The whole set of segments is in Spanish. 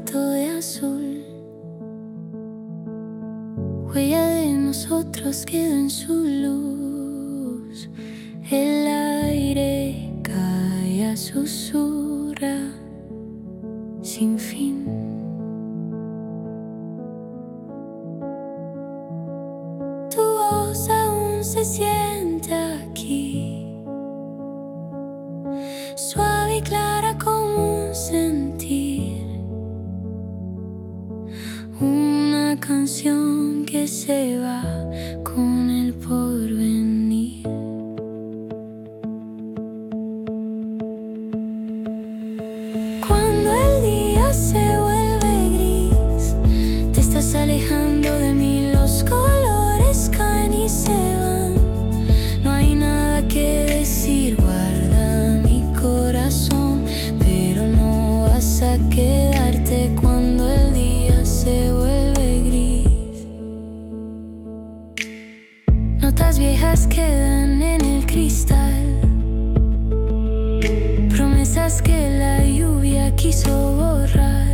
cuarto de azul. Huella de nosotros quedó en su luz. El aire calla, susurra sin fin. Tu voz aún se siente aquí, suave y clara como un sentir. Una canción que se va con el porvenir. Cuando el día se vuelve gris, te estás alejando de mí, los colores caen y se van. No hay nada que decir, guarda mi corazón, pero no vas a quedarte cuando el día se vuelve gris. Notas viejas quedan en el cristal, promesas que la lluvia quiso borrar.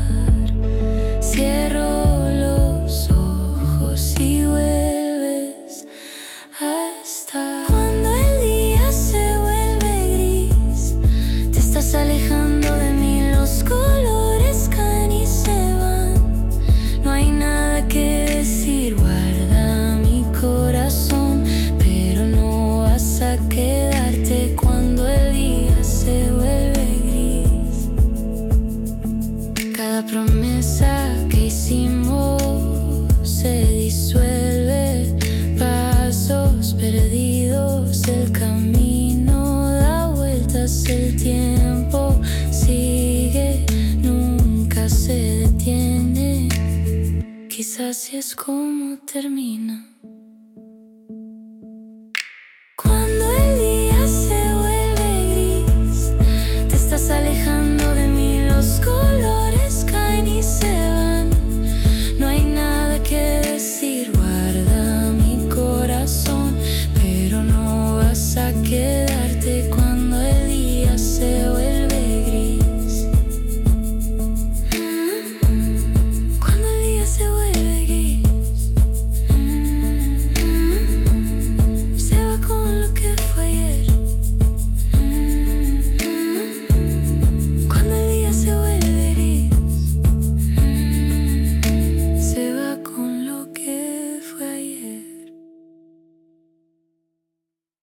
Cierro los ojos y vuelves a estar. Cuando el día se vuelve gris, te estás alejando de mí, los colores caen y se van. No hay nada que decir, guarda mi corazón, pero no vas a quedarte cuando el día se vuelve gris. Cada promesa que hicimos se disuelve, pasos perdidos, el camino da vueltas, el tiempo sigue, nunca se detiene. Quizás así es como termina.